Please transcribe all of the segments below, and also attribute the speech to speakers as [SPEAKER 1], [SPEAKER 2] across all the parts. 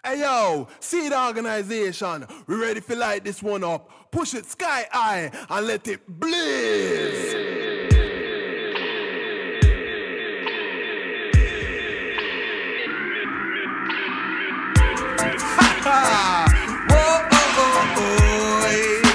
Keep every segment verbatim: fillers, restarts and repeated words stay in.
[SPEAKER 1] Hey yo, see the organization. We ready to light this one up. Push it sky high and let it blaze. Ha ha! Whoa, oh, oh, oh,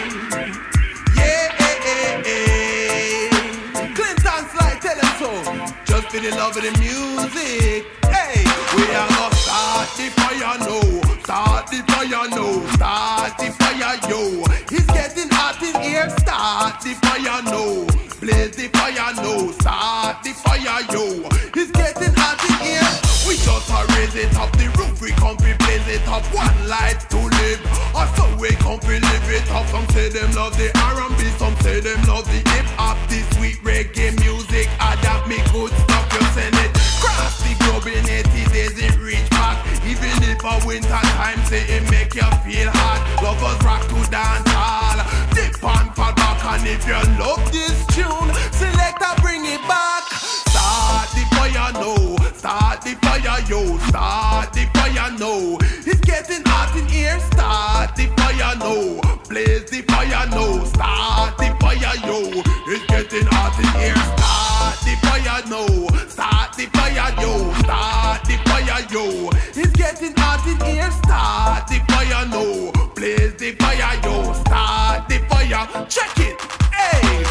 [SPEAKER 1] yeah, eh, eh, eh. Clinton Sly tell them so. Just for the love of the music. Hey, we are gonna start the fire now. Start the fire now. Start the fire, yo. It's getting hot in here. Start the fire now. Blaze the fire now. Start the fire, yo. It's getting hot in here. We just a raise it up. The roof we come to blaze it up. One life to live. Or so we come to live it up. Some say them love the R and B. Some say them love the hip hop. The sweet reggae music. Adapt me good stuff. You send it. Cross the globe in eighty days. It reach back. Even if a winter time say it make you feel hot. Lovers rock to dance hall. Dip and fall back. And if you love this tune, selector bring it back. Start the fire now. Start the fire, yo. Start the fire now. It's getting hot in here. Start the fire now. Blaze the fire now. Start the fire, yo. It's getting hot in here. Start the fire now. Start the fire, yo. Start the fire, yo. It's getting hot in here. Start the fire now. Blaze the fire, yo. Start the fire. Check it. Hey.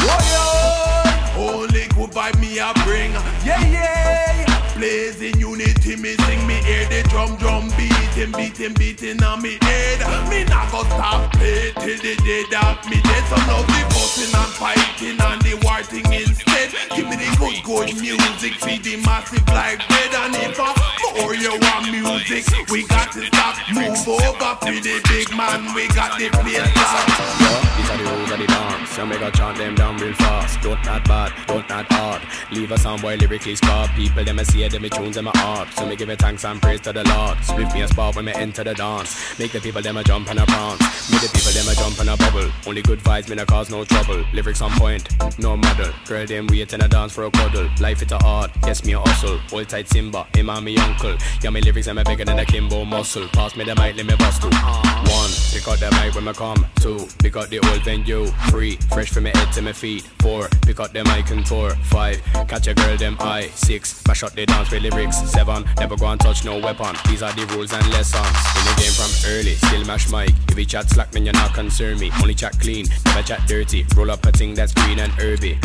[SPEAKER 1] Whoa, only good vibe me a bring. Yeah, yeah. Blazing unity, me sing, me hear the drum, drum beating, beating, beating on me head. Me not go stop play till the day that me dead. So love the busting and fighting and the war thing instead. Give me the good, good music, feed the massive like bread. And if a more you want music, we got to stop, move over for the big man, we got the place stop.
[SPEAKER 2] These are the rules of the dance, so me go chant them down real fast. Don't not bad, don't not hard. Leave a sound boy lyrically scarred. People them a see it, them me tunes them a art. So me give it thanks and praise to the Lord. Split me a spot when me enter the dance. Make the people them a jump and a prance. Make the people them a jump and a bubble. Only good vibes, me no cause no trouble. Lyrics on point, no model. Girl them wait in a dance for a cuddle. Life it a hard, yes me a hustle. Hold tight Simba, him and me uncle. Yeah me lyrics them a bigger than a Kimbo muscle. Pass me the mic, let me bust two. One, pick up the mic when me come. Two, pick up the old venue. Three, fresh from my head to my feet. Four, pick up the mic and tour. Five, catch a girl them eye. Six, mash up the dance with lyrics. Seven, never go and touch no weapon. These are the rules and lessons. In the game from early, still mash mic. If you chat slack, then you're not concern me. Only chat clean, never chat dirty. Roll up a thing that's green and herby.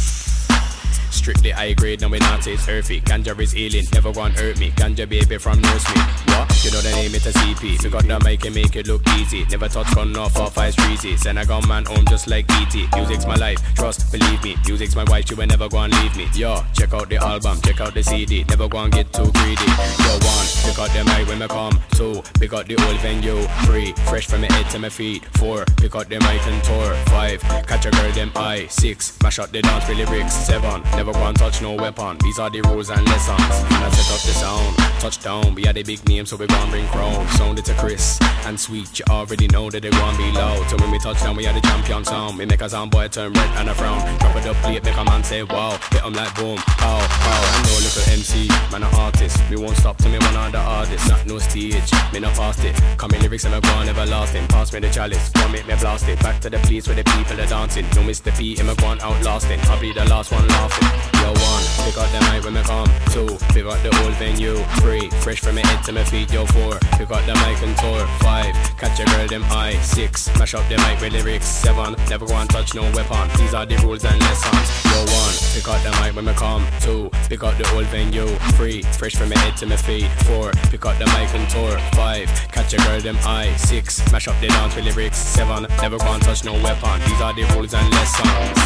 [SPEAKER 2] Strictly high grade, no we not taste earthy. Ganja is healing, never go and hurt me. Ganja baby from nurse me. What? You know the name, it's a C P. We got the mic and make it look easy. Never touch gun off off ice breezy. Send a gun man home just like E T. Music's my life, trust, believe me. Music's my wife, she will never go and leave me. Yo, check out the album, check out the C D. Never go and get too greedy. Yo, one, pick out the mic when me come. Two, pick out the old venue. Three, fresh from my head to my feet. Four, pick out the mic and tour. Five, catch a girl them eye. Six, mash up the dance with lyrics. Seven, never go and touch no weapon. These are the rules and lessons. And I set up the sound. Touchdown, we are the big name, so we gon' bring crown. Sound it to Chris and sweet. You already know that they gon' be loud. So when we touch down, we are the champion sound. We make a sound boy turn red and a frown. Drop it up plate, make a man say wow. Hit 'em like boom, pow, pow. I know little M C, man a artist. Me won't stop till me one of the artists. Not no stage, me not past it. Come in lyrics and me go on everlasting. Pass me the chalice, come make me blast it. Back to the place where the people are dancing. No Mister P, him a go on outlasting. I'll be the last one laughing. Yo, one, pick up the mic when me come. Two, pick up the old venue. Three, fresh from my head to my feet. Yo, four, pick up the mic and tour. Five, catch a girl them eye. Six, mash up the mic with lyrics. Seven, never go and touch no weapon. These are the rules and lessons. Yo, one, pick up the mic when me come. Two, pick up the old venue. Three, fresh from my head to my feet. Four, pick up the mic and tour. Five, catch a girl them eye. Six, mash up the dance with lyrics. Seven, never go and touch no weapon. These are the rules and lessons.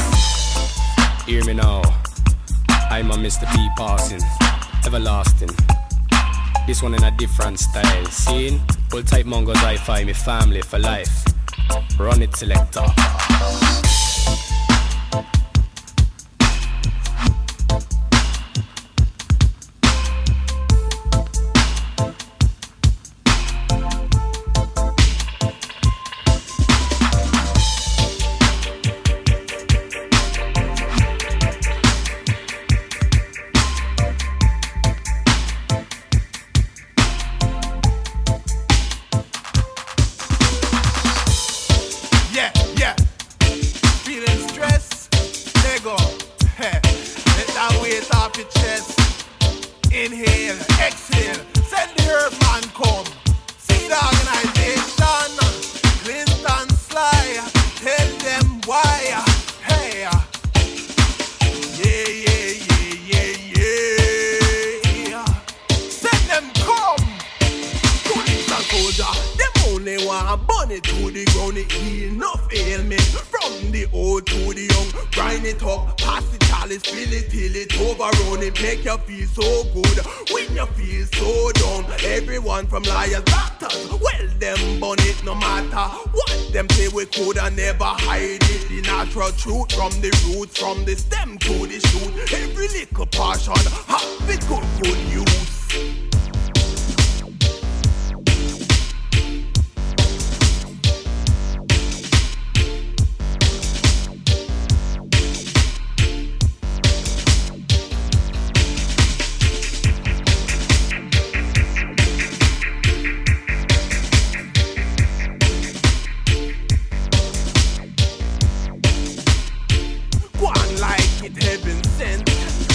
[SPEAKER 2] Hear me now. I'm a Mister P passing, everlasting. This one in a different style. Seeing? Old type Mongos hi-fi, me family for life. Run it, selector.
[SPEAKER 1] inhale, exhale, send the herb man come. See the organization, Clinton Sly, tell them why. Hey, yeah, yeah, yeah, yeah, yeah. Send them come. Police and soldier, them only want bunny to the ground. It heal enough ailment from the old to the young. Grind it up, pass the chalice, fill it till it overrun. It make you feel so good when you feel so down. Everyone from liars, doctors, well them bun it no matter what them say. We coulda never hide it. The natural truth from the roots, from the stem to the shoot. Every little portion have it good, good use. Heaven sent.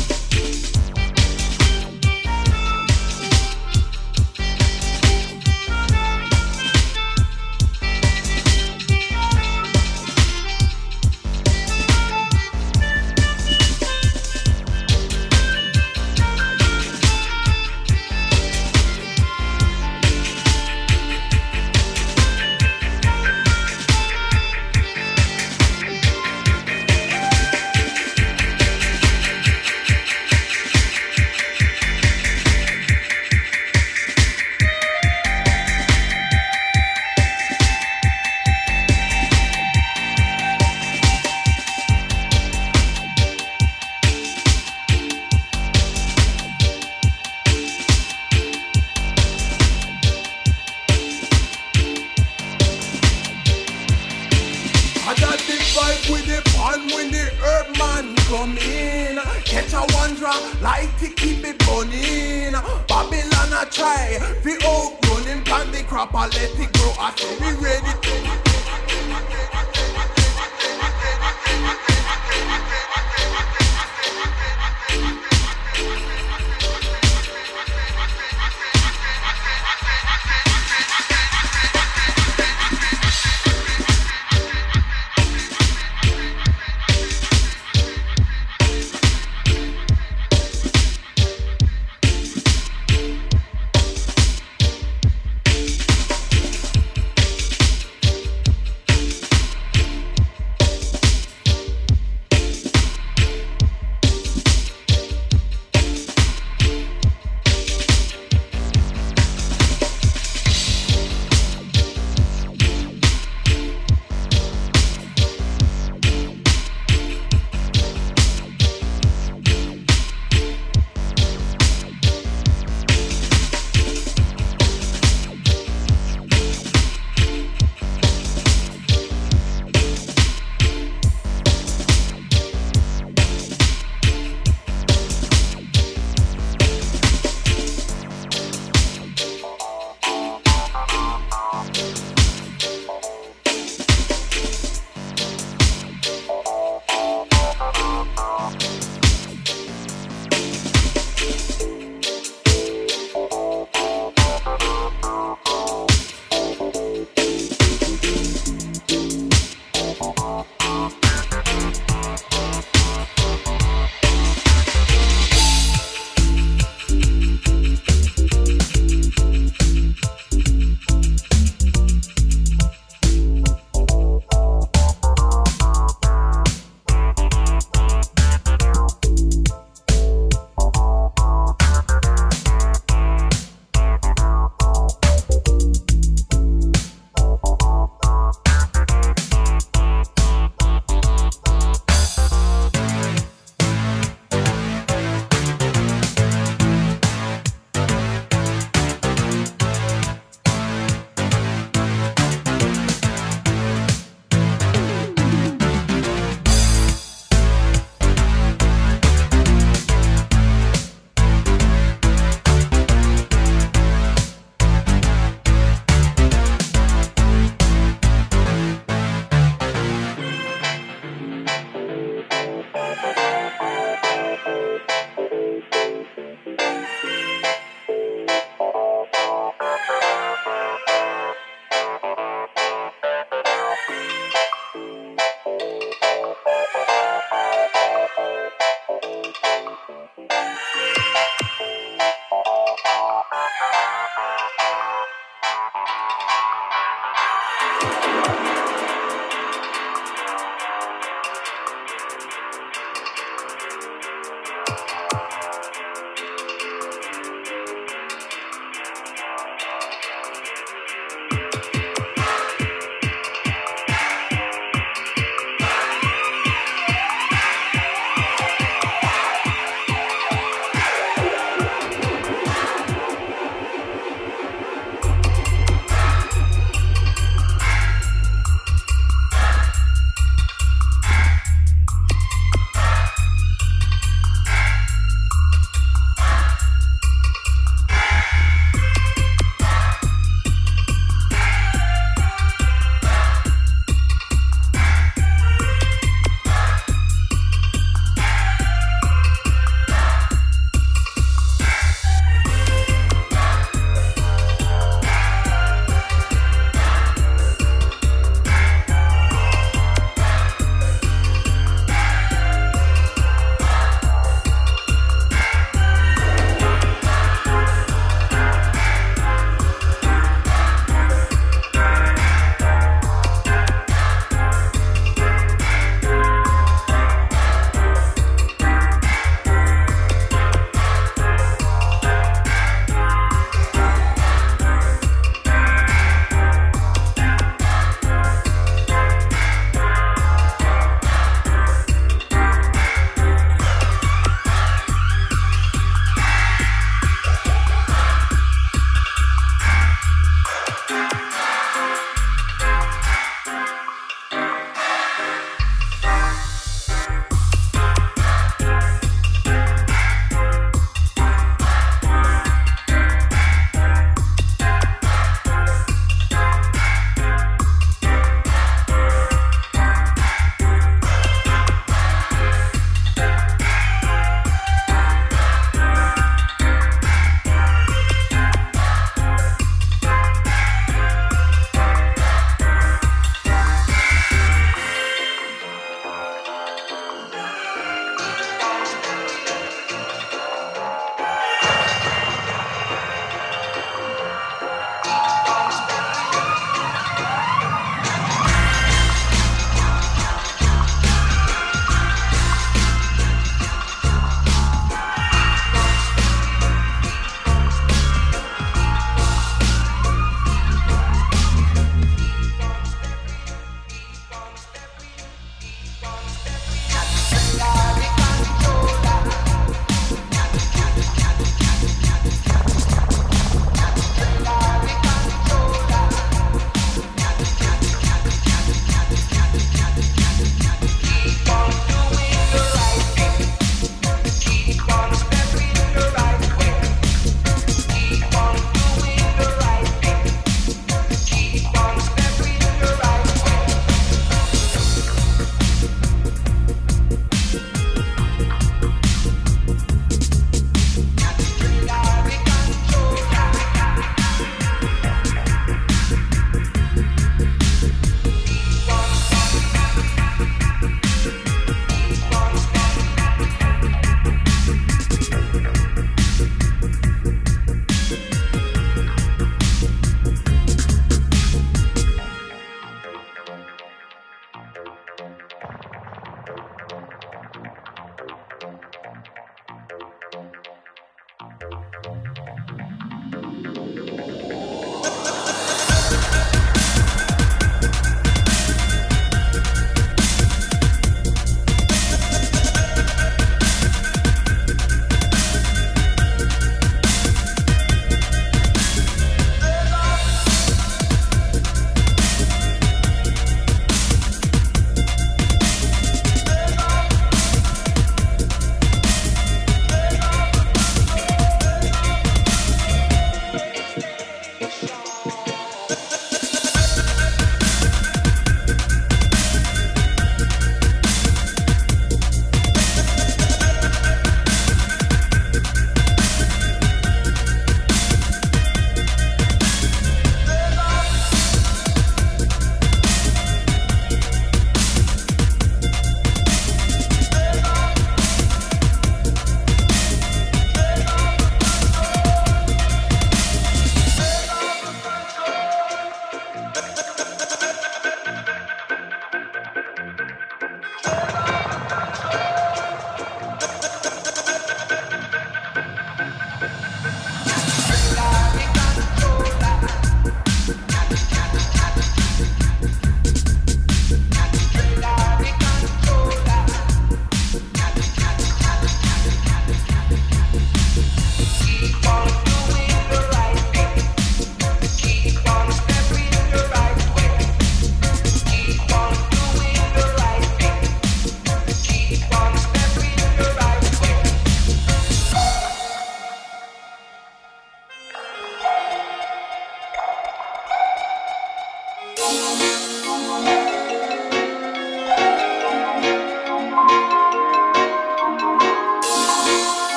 [SPEAKER 1] With the pan when the herb man come in, catch a wanderer, like to keep it burning. Babylon a try, fi outrunning, plant the crop and let it grow. I say we ready.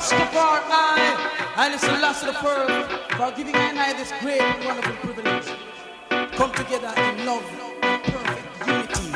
[SPEAKER 3] And it's the last of the first for giving I and I this great and wonderful privilege. Come together in love and perfect unity.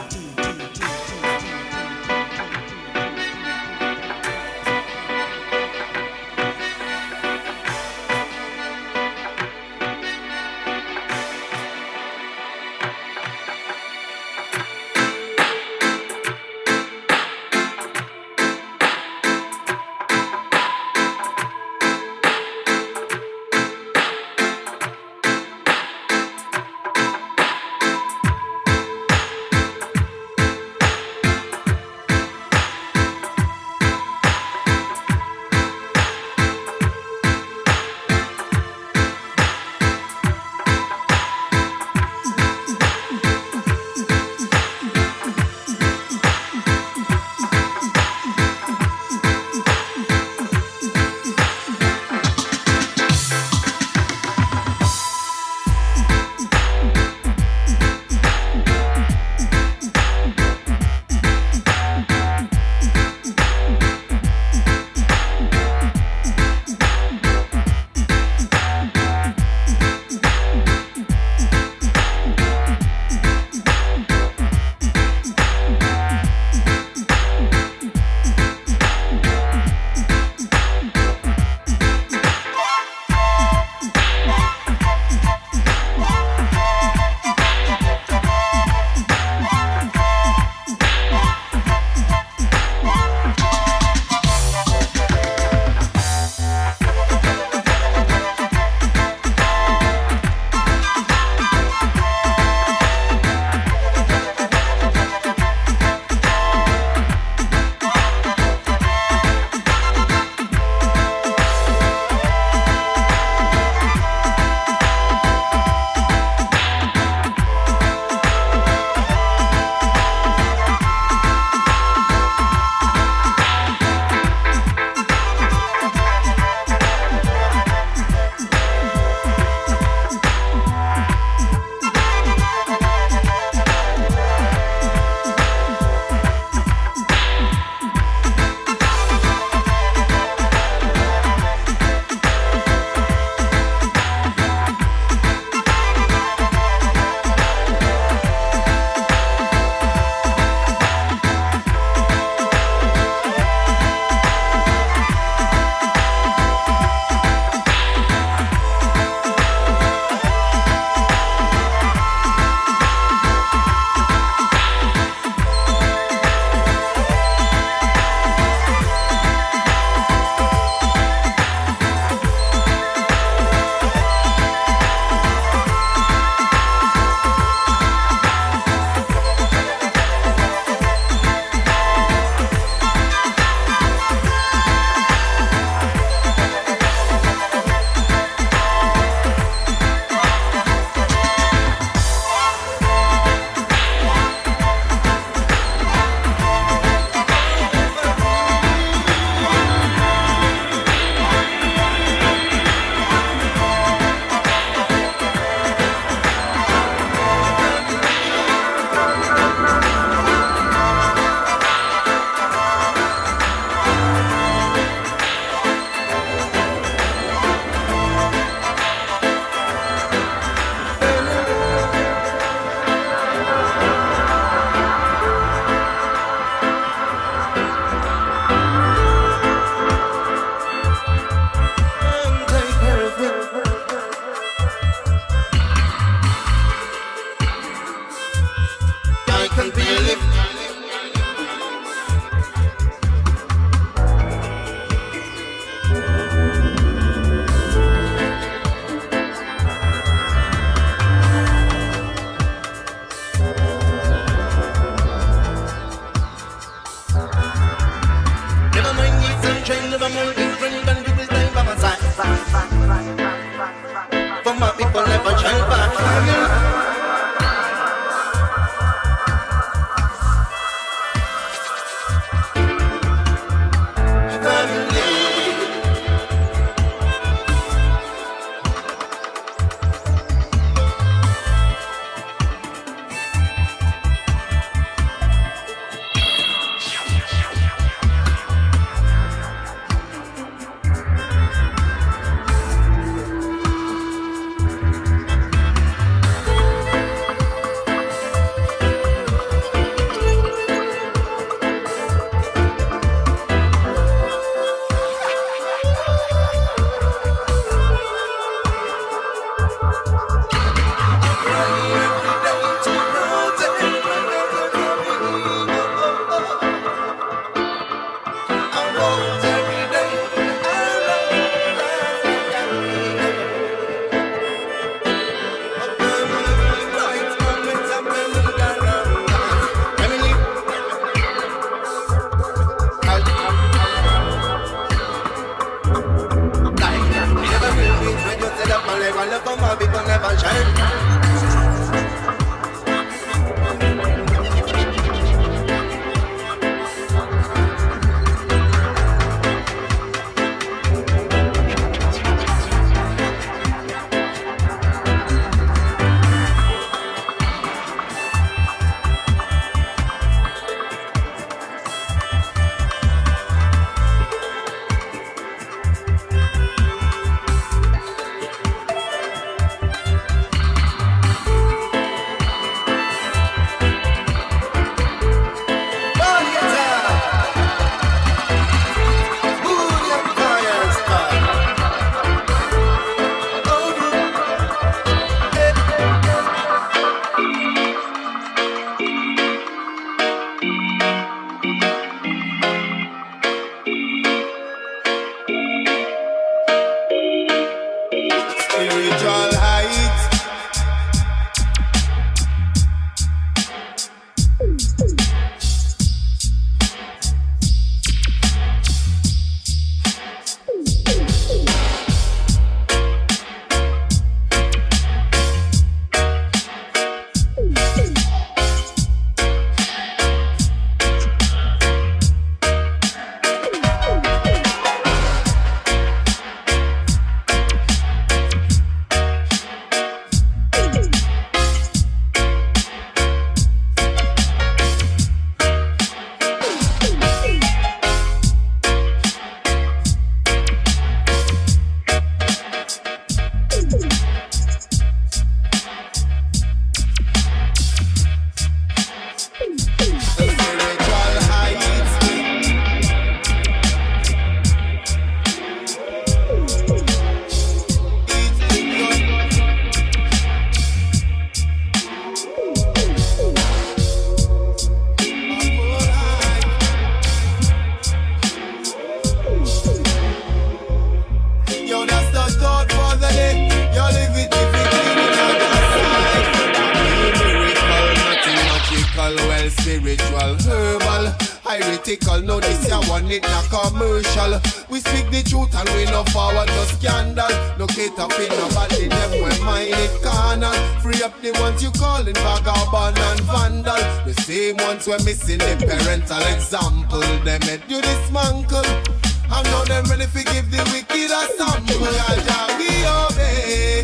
[SPEAKER 1] spiritual, herbal, heretical. No, this ya one it na commercial. We speak the truth and we no forward no scandal. No cater for nobody, them we mind it carnal. Free up the ones you calling vagabond and vandal. The same ones we're missing the parental example. Them made you dismantle. And now them ready to give the wicked a sample. Jaja, we obey.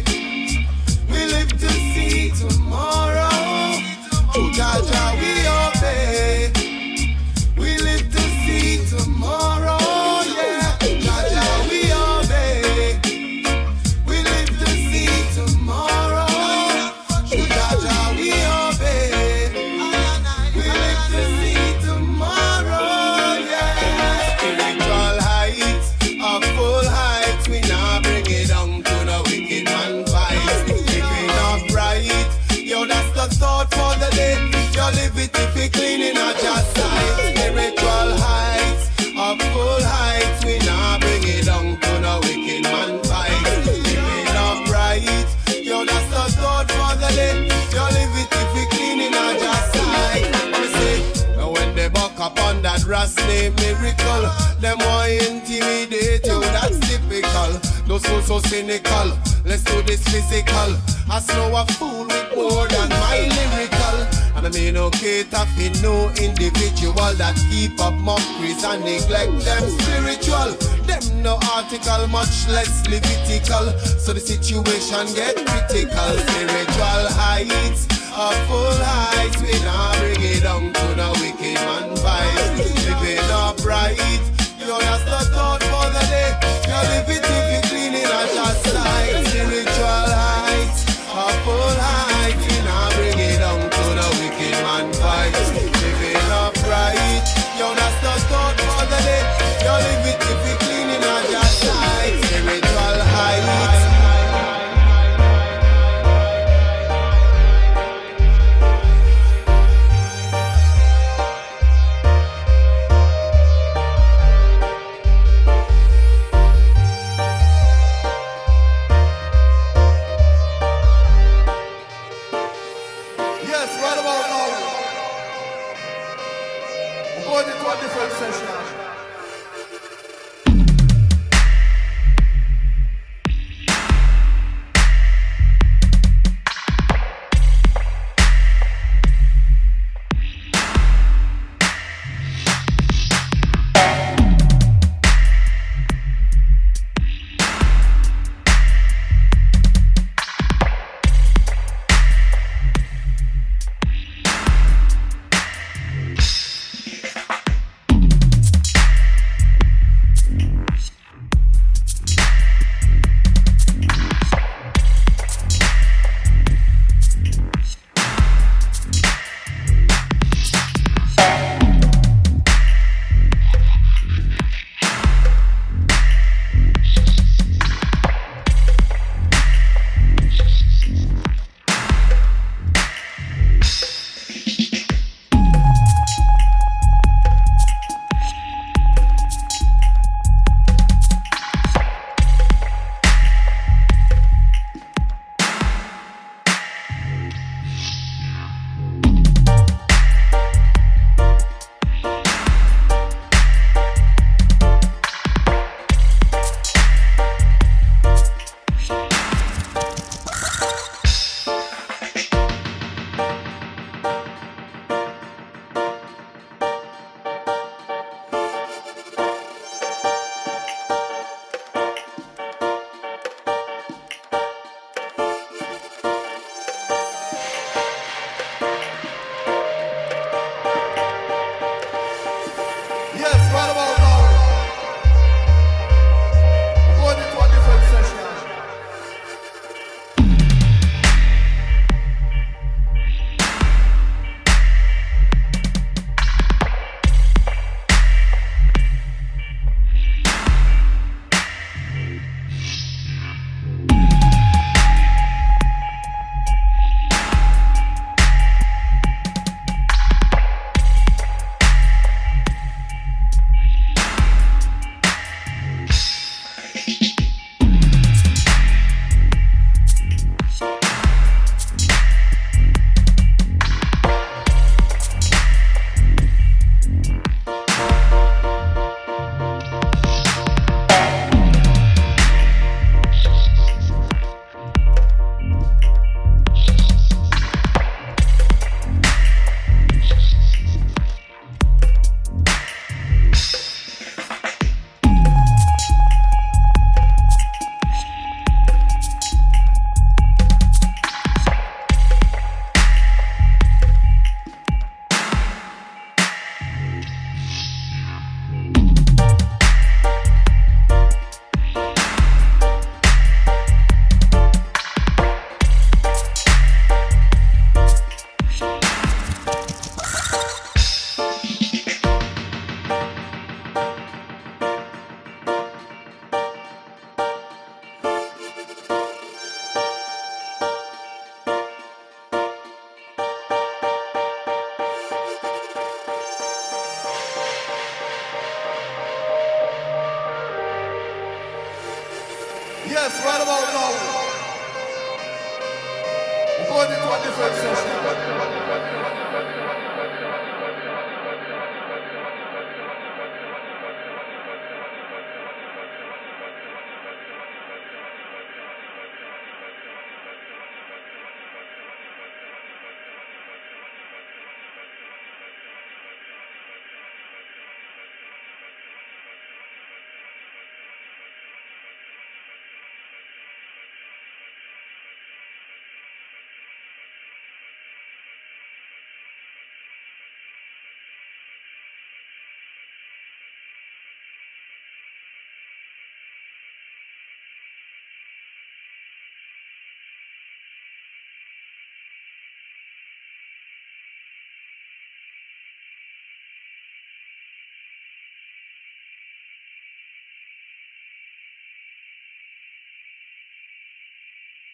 [SPEAKER 1] We live to see tomorrow. Jaja, we obey. We live to see tomorrow. Yeah, Jaja, we obey. We live to see tomorrow. Jaja, we obey. We live to see tomorrow. Yeah, spiritual heights, a full heights. We now bring it down to the wicked man vibes. Living upright, yo, that's the thought for the day. You live it if you clean in a just side. Spiritual heights, up full heights. We now bring it down to the wicked man vibes. Living upright, yo, that's the thought for the day. You live it if you clean in a just side. You see, now when they buck up on that ras name miracle, them want intimidate you, that's typical. Those so so cynical, let's do this physical. I slow a fool with more than my lyrical. And I mean no cater for no individual that keep up mockeries and neglect them spiritual. Them no article, much less Levitical. So the situation get critical. Spiritual heights, a full heights. We now bring it down to the wicked man vibes. Living upright, yo, that's the thought for the day. You live it if you clean it at your side. Spiritual heights, a full heights. We now bring it down to the wicked man vibes. Living upright, yo, that's the thought for the day. You live it if you clean it at your side. Spiritual heights. Yes, right about now. We're going into a different session.